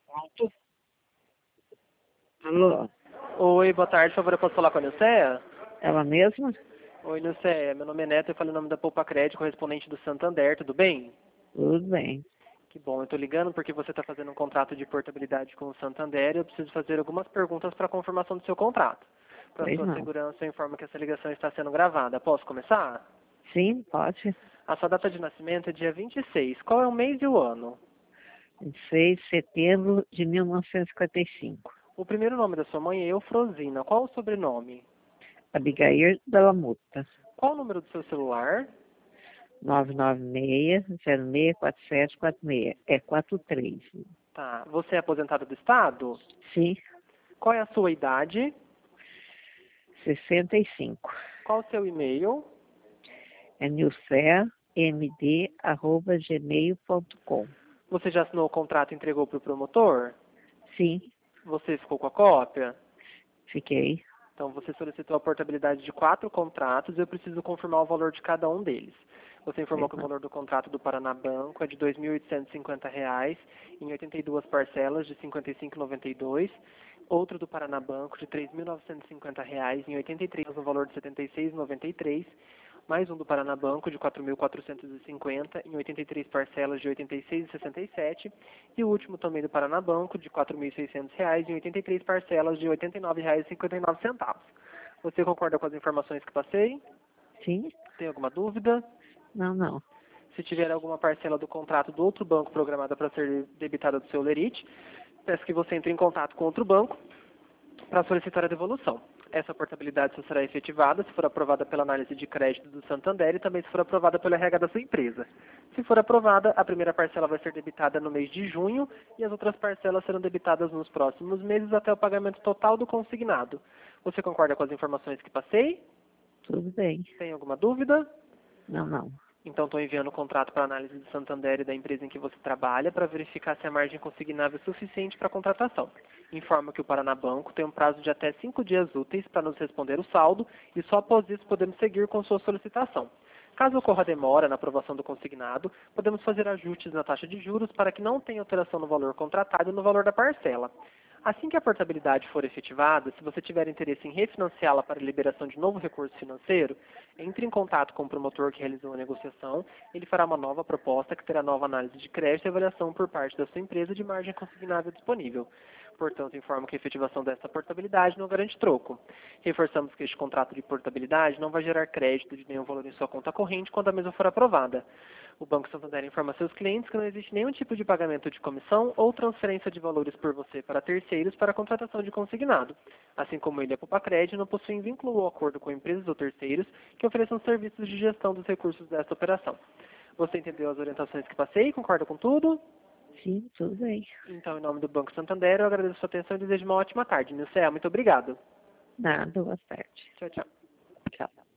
Alto. Alô? Oi, boa tarde, por favor, eu posso falar com a Nilceia? Ela mesma? Oi, Nilceia, meu nome é Neto, eu falo em nome da Poupa Crédito, correspondente do Santander, tudo bem? Tudo bem. Que bom, eu tô ligando porque você está fazendo um contrato de portabilidade com o Santander e eu preciso fazer algumas perguntas para confirmação do seu contrato. Para Pois sua não. segurança, eu informo que essa ligação está sendo gravada. Posso começar? Sim, pode. A sua data de nascimento é dia 26. Qual é o mês e o ano? 26 de setembro de 1955. O primeiro nome da sua mãe é Eufrosina. Qual o sobrenome? Abigail Della Mota. Qual o número do seu celular? 996-064746. É 43. Tá. Você é aposentado do Estado? Sim, Qual é a sua idade? 65. Qual o seu e-mail? É nilcermd@gmail.com. Você já assinou o contrato e entregou para o promotor? Sim, Você ficou com a cópia? fiquei. Então, você solicitou a portabilidade de 4 contratos e eu preciso confirmar o valor de cada um deles. Você informou Pois que o não. valor do contrato do Paraná Banco é de R$ 2.850 em 82 parcelas de R$ 55,92. Outro do Paraná Banco de R$ 3.950 em 83 no valor de R$ 76,93. Mais um do Paraná Banco de R$ 4.450 em 83 parcelas de R$ 86,67. E o último também do Paraná Banco de R$ 4.600 em 83 parcelas de R$ 89,59. Você concorda com as informações que passei? Sim? Tem alguma dúvida? Não, não. Se tiver alguma parcela do contrato do outro banco programada para ser debitada do seu lerite, peço que você entre em contato com outro banco para solicitar a devolução. Essa portabilidade só será efetivada se for aprovada pela análise de crédito do Santander e também se for aprovada pelo RH da sua empresa. Se for aprovada, a primeira parcela vai ser debitada no mês de junho e as outras parcelas serão debitadas nos próximos meses até o pagamento total do consignado. Você concorda com as informações que passei? Tudo bem. Tem alguma dúvida? Não, não. Então, estou enviando o contrato para análise do Santander e da empresa em que você trabalha para verificar se a margem consignável é suficiente para a contratação. Informo que o Paraná Banco tem um prazo de até 5 dias úteis para nos responder o saldo e só após isso podemos seguir com sua solicitação. Caso ocorra demora na aprovação do consignado, podemos fazer ajustes na taxa de juros para que não tenha alteração no valor contratado e no valor da parcela. Assim que a portabilidade for efetivada, se você tiver interesse em refinanciá-la para liberação de novo recurso financeiro, entre em contato com o promotor que realizou a negociação, ele fará uma nova proposta que terá nova análise de crédito e avaliação por parte da sua empresa de margem consignável disponível. Portanto, informo que a efetivação desta portabilidade não garante troco. Reforçamos que este contrato de portabilidade não vai gerar crédito de nenhum valor em sua conta corrente quando a mesma for aprovada. O Banco Santander informa seus clientes que não existe nenhum tipo de pagamento de comissão ou transferência de valores por você para terceiros para a contratação de consignado. Assim como ele e a Poupa Crédito não possuem vínculo ou acordo com empresas ou terceiros que ofereçam serviços de gestão dos recursos desta operação. Você entendeu as orientações que passei? Concorda com tudo? Sim, tudo bem. Então, em nome do Banco Santander, eu agradeço a sua atenção e desejo uma ótima tarde. Nilceia, muito obrigado. Nada, boa tarde. Tchau, tchau. Tchau.